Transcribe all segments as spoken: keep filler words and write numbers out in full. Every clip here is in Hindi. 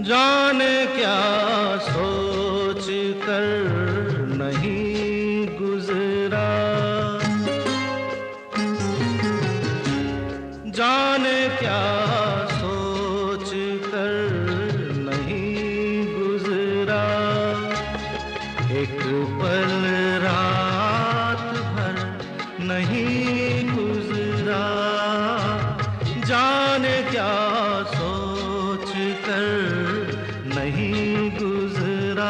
जाने क्या सोच कर नहीं गुजरा, जाने क्या सोच कर नहीं गुजरा। एक पल रात भर नहीं गुजरा, जाने क्या सोच कर नहीं गुजरा।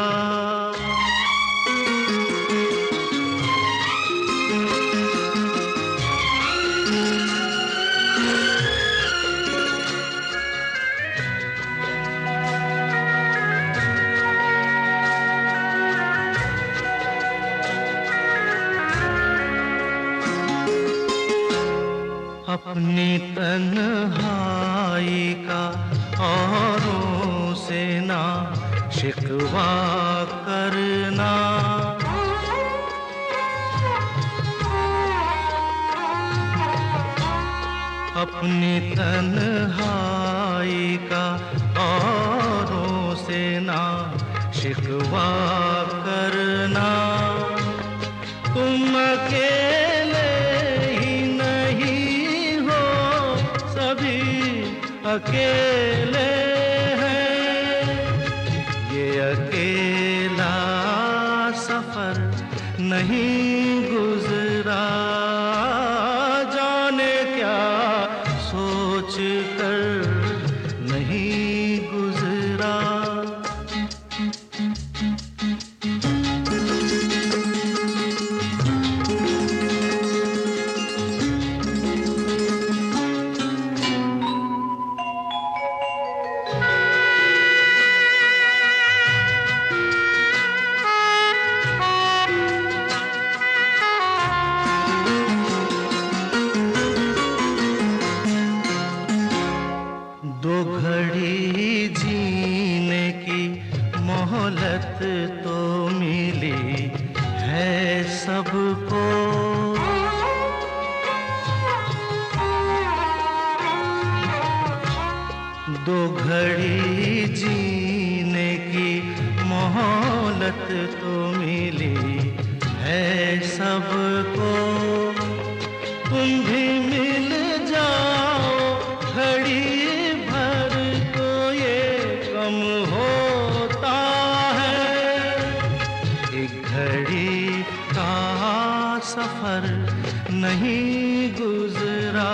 अपनी तन्हाई का औरों से ना शिकवा करना, अपनी तन्हाई का औरों से ना शिकवा करना। तुम अकेले अकेले हैं, ये अकेला सफर नहीं गुजरा। जाने क्या सोच कर नहीं गुजरा। दो घड़ी जीने की मोहलत तो मिली है सबको, दो घड़ी जीने की मोहलत तो मिली है सबको। तुम भी मिल जाओ घड़ी होता है, एक घड़ी का सफर नहीं गुजरा।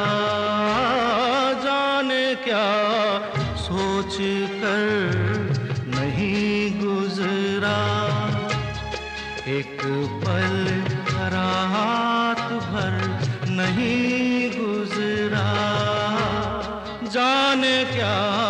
जाने क्या सोच कर नहीं गुजरा। एक पल रात भर नहीं गुजरा, जाने क्या